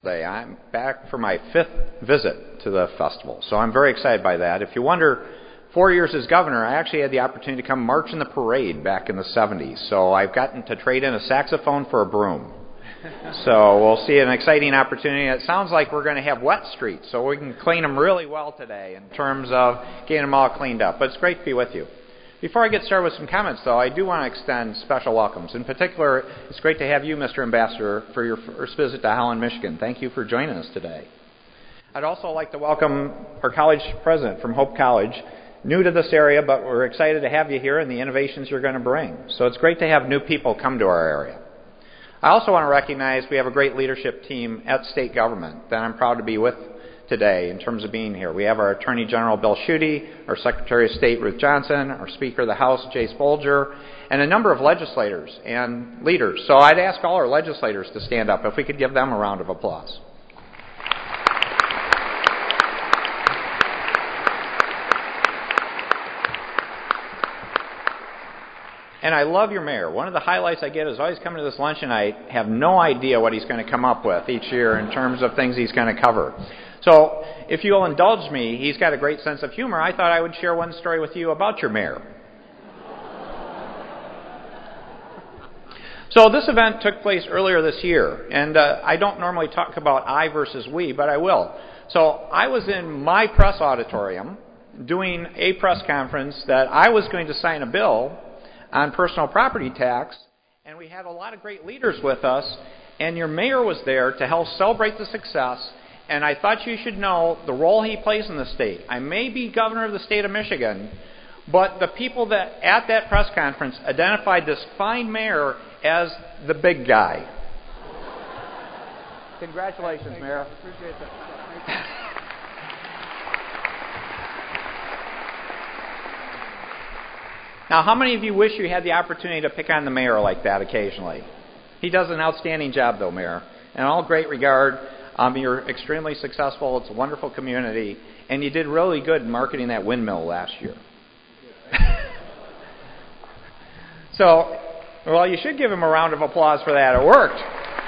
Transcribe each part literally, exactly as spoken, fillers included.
Today. I'm back for my fifth visit to the festival, so I'm very excited by that. If you wonder, four years as governor, I actually had the opportunity to come march in the parade back in the seventies, so I've gotten to trade in a saxophone for a broom. So we'll see an exciting opportunity. It sounds like we're going to have wet streets, so we can clean them really well today in terms of getting them all cleaned up. But it's great to be with you. Before I get started with some comments, though, I do want to extend special welcomes. In particular, it's great to have you, Mister Ambassador, for your first visit to Holland, Michigan. Thank you for joining us today. I'd also like to welcome our college president from Hope College, new to this area, but we're excited to have you here and the innovations you're going to bring. So it's great to have new people come to our area. I also want to recognize we have a great leadership team at state government that I'm proud to be with today in terms of being here. We have our Attorney General Bill Schuette, our Secretary of State Ruth Johnson, our Speaker of the House Jace Bolger, and a number of legislators and leaders. So I'd ask all our legislators to stand up if we could give them a round of applause. And I love your mayor. One of the highlights I get is always coming to this luncheon. I have no idea what he's going to come up with each year in terms of things he's going to cover. So if you'll indulge me, he's got a great sense of humor. I thought I would share one story with you about your mayor. So this event took place earlier this year, and uh, I don't normally talk about I versus we, but I will. So I was in my press auditorium doing a press conference that I was going to sign a bill on personal property tax, and we had a lot of great leaders with us, and your mayor was there to help celebrate the success, and I thought you should know the role he plays in the state. I may be governor of the state of Michigan, but the people that at that press conference identified this fine mayor as the big guy. Congratulations, Thank Mayor. You. Appreciate that. Now, how many of you wish you had the opportunity to pick on the mayor like that occasionally? He does an outstanding job, though, Mayor. In all great regard, um, you're extremely successful. It's a wonderful community. And you did really good in marketing that windmill last year. So, well, you should give him a round of applause for that. It worked.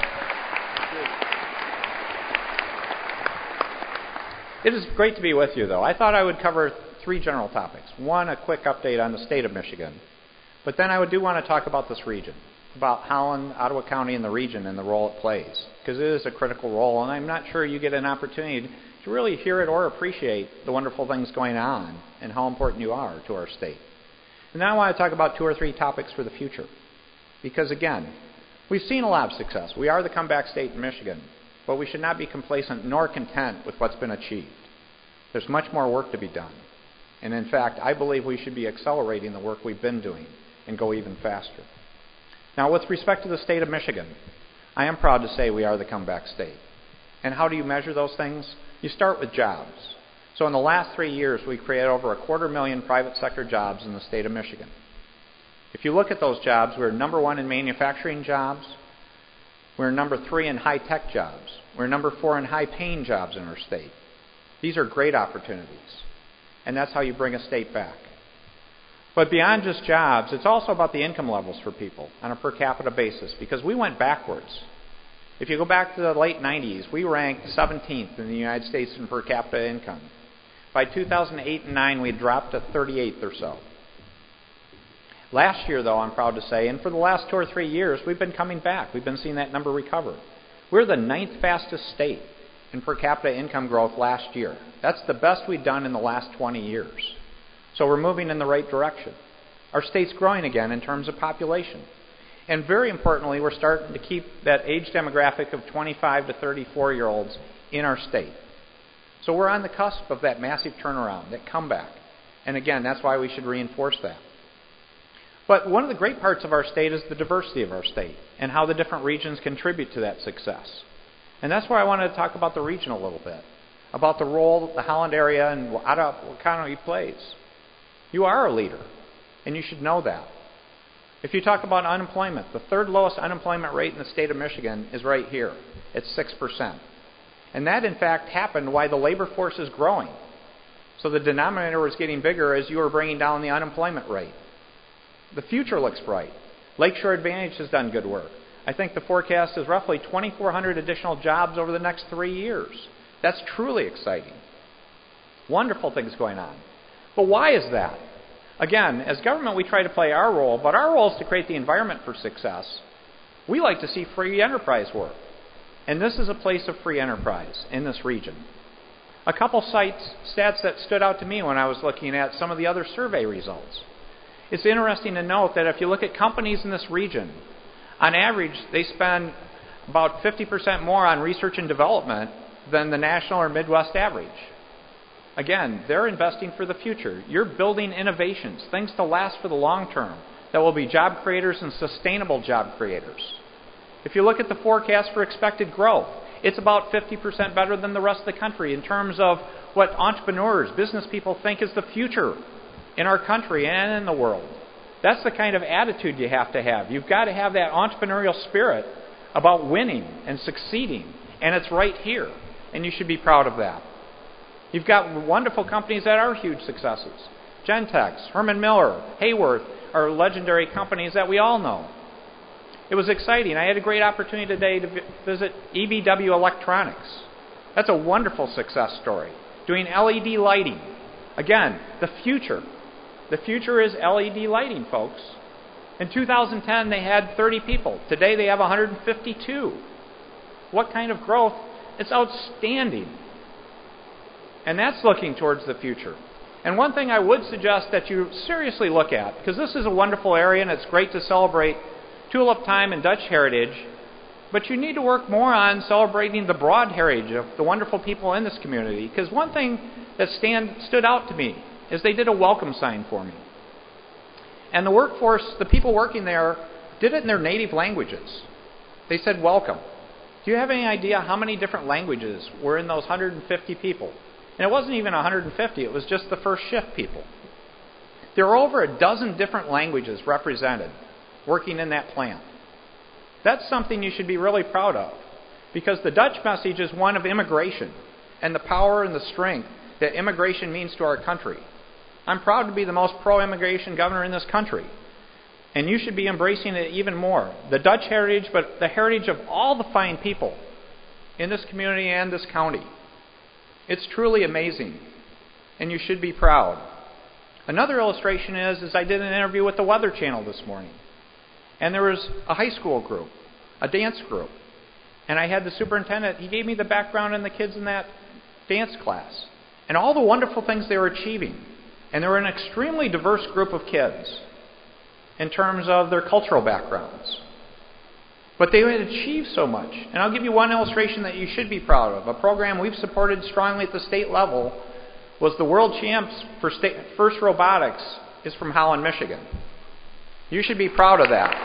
It is great to be with you, though. I thought I would cover three general topics. One, a quick update on the state of Michigan. But then I would do want to talk about this region, about Holland, Ottawa County, and the region and the role it plays, because it is a critical role, and I'm not sure you get an opportunity to really hear it or appreciate the wonderful things going on and how important you are to our state. And now I want to talk about two or three topics for the future, because again, we've seen a lot of success. We are the comeback state in Michigan, but we should not be complacent nor content with what's been achieved. There's much more work to be done. And in fact, I believe we should be accelerating the work we've been doing and go even faster. Now, with respect to the state of Michigan, I am proud to say we are the comeback state. And how do you measure those things? You start with jobs. So in the last three years, we've created over a quarter million private sector jobs in the state of Michigan. If you look at those jobs, we're number one in manufacturing jobs. We're number three in high-tech jobs. We're number four in high-paying jobs in our state. These are great opportunities. And that's how you bring a state back. But beyond just jobs, it's also about the income levels for people on a per capita basis, because we went backwards. If you go back to the late nineties, we ranked seventeenth in the United States in per capita income. By two thousand eight and nine, we dropped to thirty-eighth or so. Last year, though, I'm proud to say, and for the last two or three years, we've been coming back. We've been seeing that number recover. We're the ninth fastest state in per capita income growth last year. That's the best we've done in the last twenty years. So we're moving in the right direction. Our state's growing again in terms of population. And very importantly, we're starting to keep that age demographic of twenty-five to thirty-four-year-olds in our state. So we're on the cusp of that massive turnaround, that comeback. And again, that's why we should reinforce that. But one of the great parts of our state is the diversity of our state and how the different regions contribute to that success. And that's why I wanted to talk about the region a little bit, about the role that the Holland area and Ottawa County plays. You are a leader, and you should know that. If you talk about unemployment, the third lowest unemployment rate in the state of Michigan is right here. It's six percent. And that, in fact, happened while the labor force is growing. So the denominator was getting bigger as you were bringing down the unemployment rate. The future looks bright. Lakeshore Advantage has done good work. I think the forecast is roughly twenty-four hundred additional jobs over the next three years. That's truly exciting. Wonderful things going on. But why is that? Again, as government, we try to play our role, but our role is to create the environment for success. We like to see free enterprise work. And this is a place of free enterprise in this region. A couple sites, stats that stood out to me when I was looking at some of the other survey results. It's interesting to note that if you look at companies in this region, on average, they spend about fifty percent more on research and development than the national or Midwest average. Again, they're investing for the future. You're building innovations, things to last for the long term, that will be job creators and sustainable job creators. If you look at the forecast for expected growth, it's about fifty percent better than the rest of the country in terms of what entrepreneurs, business people think is the future in our country and in the world. That's the kind of attitude you have to have. You've got to have that entrepreneurial spirit about winning and succeeding, and it's right here, and you should be proud of that. You've got wonderful companies that are huge successes. Gentex, Herman Miller, Hayworth are legendary companies that we all know. It was exciting. I had a great opportunity today to visit E B W Electronics. That's a wonderful success story. Doing L E D lighting. Again, the future. The future is L E D lighting, folks. In two thousand ten, they had thirty people. Today, they have one hundred fifty-two. What kind of growth? It's outstanding. And that's looking towards the future. And one thing I would suggest that you seriously look at, because this is a wonderful area and it's great to celebrate tulip time and Dutch heritage, but you need to work more on celebrating the broad heritage of the wonderful people in this community. Because one thing that stand, stood out to me is they did a welcome sign for me. And the workforce, the people working there, did it in their native languages. They said, welcome. Do you have any idea how many different languages were in those one hundred fifty people? And it wasn't even one hundred fifty, it was just the first shift people. There were over a dozen different languages represented working in that plant. That's something you should be really proud of, because the Dutch message is one of immigration and the power and the strength that immigration means to our country. I'm proud to be the most pro-immigration governor in this country, and you should be embracing it even more. The Dutch heritage, but the heritage of all the fine people in this community and this county. It's truly amazing, and you should be proud. Another illustration is, is I did an interview with the Weather Channel this morning. And there was a high school group, a dance group. And I had the superintendent, he gave me the background and the kids in that dance class. And all the wonderful things they were achieving. And they were an extremely diverse group of kids in terms of their cultural backgrounds. But they had achieved so much. And I'll give you one illustration that you should be proud of. A program we've supported strongly at the state level was the World Champs for state, First Robotics is from Holland, Michigan. You should be proud of that.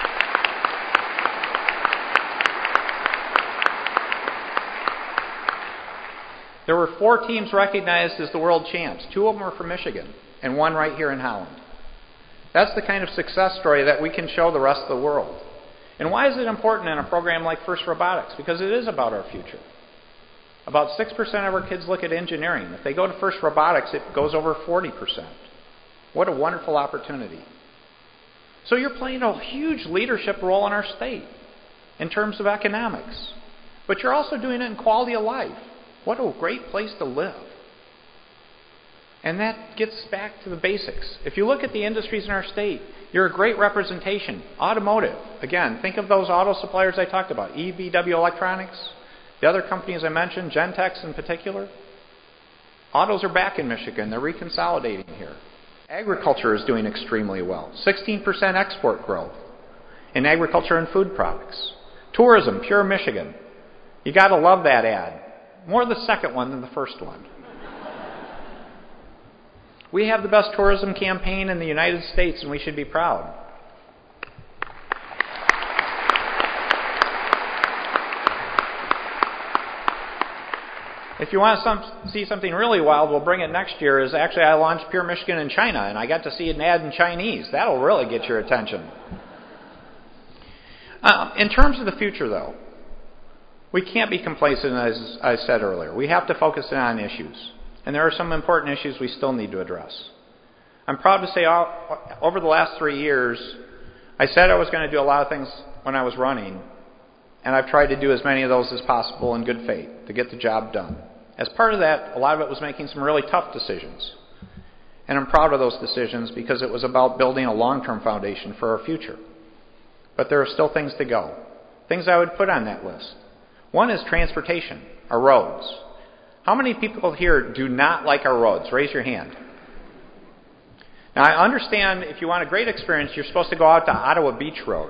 There were four teams recognized as the world champs. Two of them were from Michigan, and one right here in Holland. That's the kind of success story that we can show the rest of the world. And why is it important in a program like First Robotics? Because it is about our future. About six percent of our kids look at engineering. If they go to First Robotics, it goes over forty percent. What a wonderful opportunity. So you're playing a huge leadership role in our state in terms of economics. But you're also doing it in quality of life. What a great place to live. And that gets back to the basics. If you look at the industries in our state, you're a great representation. Automotive. Again, think of those auto suppliers I talked about. E B W Electronics. The other companies I mentioned, Gentex in particular. Autos are back in Michigan. They're reconsolidating here. Agriculture is doing extremely well. sixteen percent export growth in agriculture and food products. Tourism, pure Michigan. You got to love that ad. More the second one than the first one. We have the best tourism campaign in the United States, and we should be proud. If you want to some, see something really wild, we'll bring it next year. Is actually I launched Pure Michigan in China, and I got to see an ad in Chinese. That'll really get your attention. Uh, in terms of the future, though, we can't be complacent, as I said earlier. We have to focus in on issues. And there are some important issues we still need to address. I'm proud to say over the last three years, I said I was going to do a lot of things when I was running, and I've tried to do as many of those as possible in good faith to get the job done. As part of that, a lot of it was making some really tough decisions. And I'm proud of those decisions because it was about building a long-term foundation for our future. But there are still things to go. Things I would put on that list. One is transportation, our roads. How many people here do not like our roads? Raise your hand. Now, I understand if you want a great experience, you're supposed to go out to Ottawa Beach Road.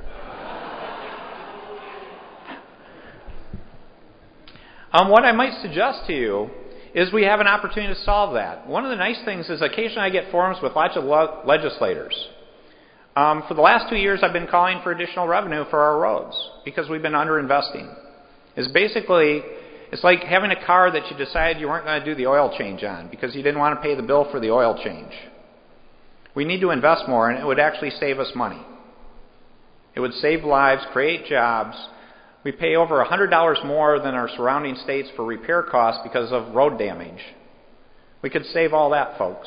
Um, what I might suggest to you is we have an opportunity to solve that. One of the nice things is occasionally I get forums with lots of le- legislators. Um, for the last two years, I've been calling for additional revenue for our roads because we've been underinvesting. It's basically, it's like having a car that you decided you weren't going to do the oil change on because you didn't want to pay the bill for the oil change. We need to invest more, and it would actually save us money. It would save lives, create jobs. We pay over one hundred dollars more than our surrounding states for repair costs because of road damage. We could save all that, folks,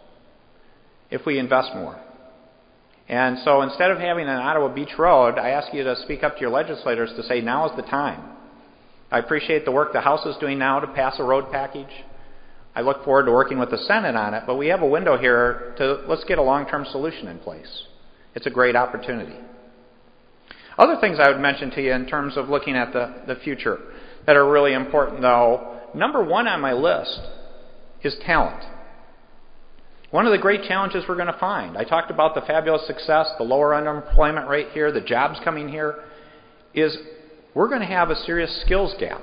if we invest more. And so instead of having an Ottawa Beach Road, I ask you to speak up to your legislators to say now is the time. I appreciate the work the House is doing now to pass a road package. I look forward to working with the Senate on it, but we have a window here to let's get a long-term solution in place. It's a great opportunity. Other things I would mention to you in terms of looking at the, the future that are really important, though, number one on my list is talent. One of the great challenges we're going to find, I talked about the fabulous success, the lower unemployment rate here, the jobs coming here, is we're going to have a serious skills gap.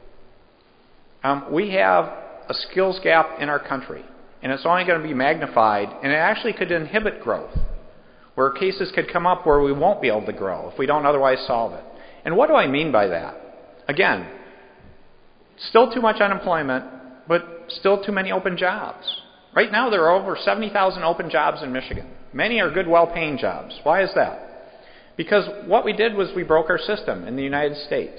Um, we have a skills gap in our country, and it's only going to be magnified, and it actually could inhibit growth, where cases could come up where we won't be able to grow if we don't otherwise solve it. And what do I mean by that? Again, still too much unemployment, but still too many open jobs. Right now there are over seventy thousand open jobs in Michigan. Many are good, well-paying jobs. Why is that? Because what we did was we broke our system in the United States.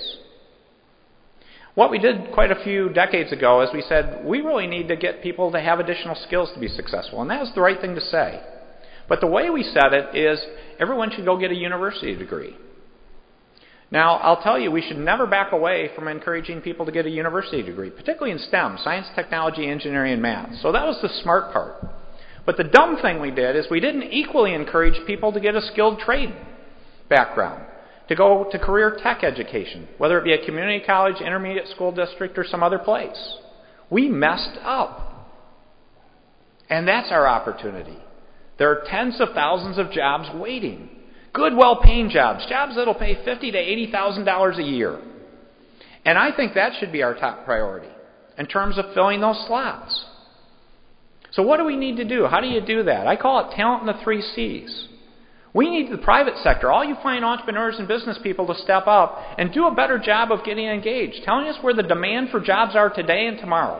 What we did quite a few decades ago is we said, we really need to get people to have additional skills to be successful. And that was the right thing to say. But the way we said it is everyone should go get a university degree. Now, I'll tell you, we should never back away from encouraging people to get a university degree, particularly in STEM, science, technology, engineering, and math. So that was the smart part. But the dumb thing we did is we didn't equally encourage people to get a skilled trade background, to go to career tech education, whether it be a community college, intermediate school district, or some other place. We messed up. And that's our opportunity. There are tens of thousands of jobs waiting. Good, well-paying jobs. Jobs that will pay fifty thousand to eighty thousand dollars a year. And I think that should be our top priority in terms of filling those slots. So what do we need to do? How do you do that? I call it talent in the three C's. We need the private sector, all you fine entrepreneurs and business people, to step up and do a better job of getting engaged, telling us where the demand for jobs are today and tomorrow.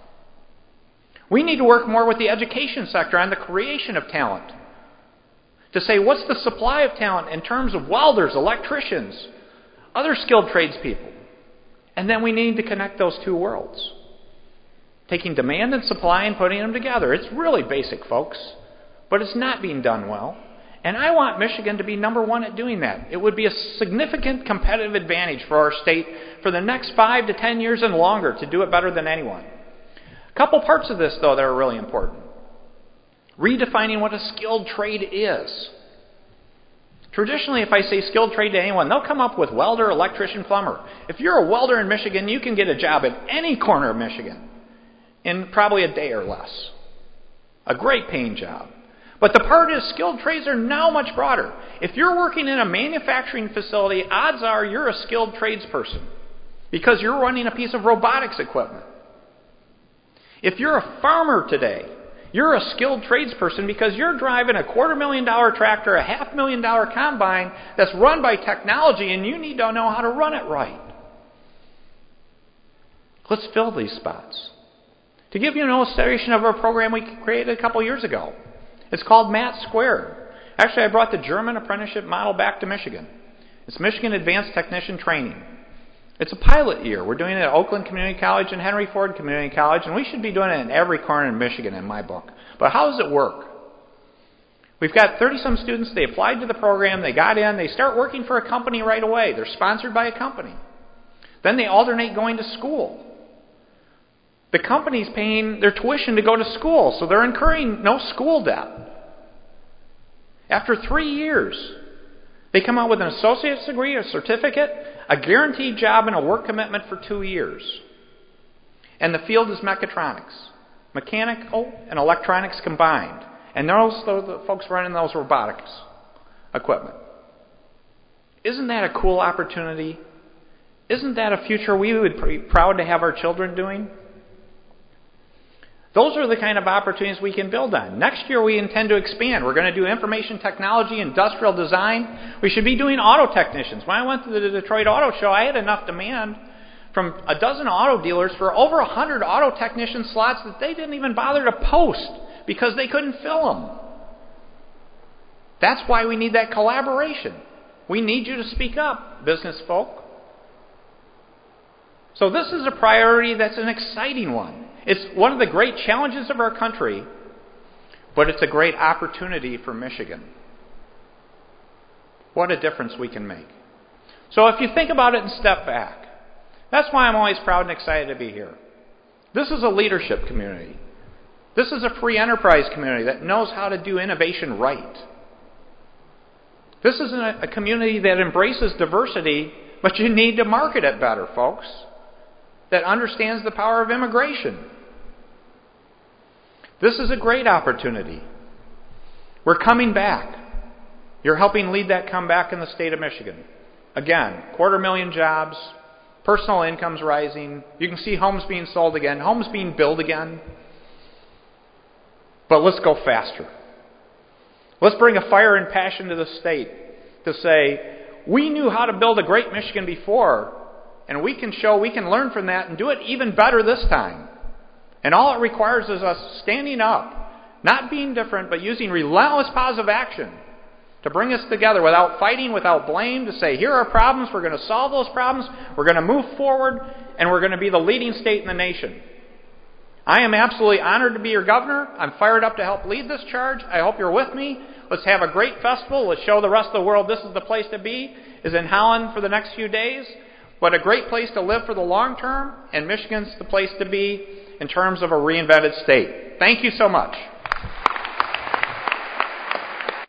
We need to work more with the education sector on the creation of talent. To say, what's the supply of talent in terms of welders, electricians, other skilled tradespeople? And then we need to connect those two worlds. Taking demand and supply and putting them together. It's really basic, folks. But it's not being done well. And I want Michigan to be number one at doing that. It would be a significant competitive advantage for our state for the next five to ten years and longer to do it better than anyone. A couple parts of this, though, that are really important. Redefining what a skilled trade is. Traditionally, if I say skilled trade to anyone, they'll come up with welder, electrician, plumber. If you're a welder in Michigan, you can get a job in any corner of Michigan in probably a day or less. A great paying job. But the part is skilled trades are now much broader. If you're working in a manufacturing facility, odds are you're a skilled tradesperson because you're running a piece of robotics equipment. If you're a farmer today, you're a skilled tradesperson because you're driving a quarter million dollar tractor, a half million dollar combine that's run by technology, and you need to know how to run it right. Let's fill these spots. To give you an illustration of a program we created a couple years ago, it's called Matt Squared. Actually, I brought the German apprenticeship model back to Michigan. It's Michigan Advanced Technician Training. It's a pilot year. We're doing it at Oakland Community College and Henry Ford Community College, and we should be doing it in every corner in Michigan in my book. But how does it work? We've got thirty-some students. They applied to the program. They got in. They start working for a company right away. They're sponsored by a company. Then they alternate going to school. The company's paying their tuition to go to school, so they're incurring no school debt. After three years, they come out with an associate's degree, a certificate, a guaranteed job, and a work commitment for two years. And the field is mechatronics. Mechanical and electronics combined. And those are the folks running those robotics equipment. Isn't that a cool opportunity? Isn't that a future we would be proud to have our children doing? Those are the kind of opportunities we can build on. Next year we intend to expand. We're going to do information technology, industrial design. We should be doing auto technicians. When I went to the Detroit Auto Show, I had enough demand from a dozen auto dealers for over a hundred auto technician slots that they didn't even bother to post because they couldn't fill them. That's why we need that collaboration. We need you to speak up, business folk. So this is a priority that's an exciting one. It's one of the great challenges of our country, but it's a great opportunity for Michigan. What a difference we can make. So if you think about it and step back, that's why I'm always proud and excited to be here. This is a leadership community. This is a free enterprise community that knows how to do innovation right. This is a, a community that embraces diversity, but you need to market it better, folks. That understands the power of immigration. This is a great opportunity. We're coming back. You're helping lead that comeback in the state of Michigan. Again, quarter million jobs, personal incomes rising. You can see homes being sold again, homes being built again. But let's go faster. Let's bring a fire and passion to the state to say, we knew how to build a great Michigan before, and we can show we can learn from that and do it even better this time. And all it requires is us standing up, not being different, but using relentless positive action to bring us together without fighting, without blame, to say, here are problems, we're going to solve those problems, we're going to move forward, and we're going to be the leading state in the nation. I am absolutely honored to be your governor. I'm fired up to help lead this charge. I hope you're with me. Let's have a great festival. Let's show the rest of the world this is the place to be, is in Holland for the next few days. But a great place to live for the long term, and Michigan's the place to be in terms of a reinvented state. Thank you so much.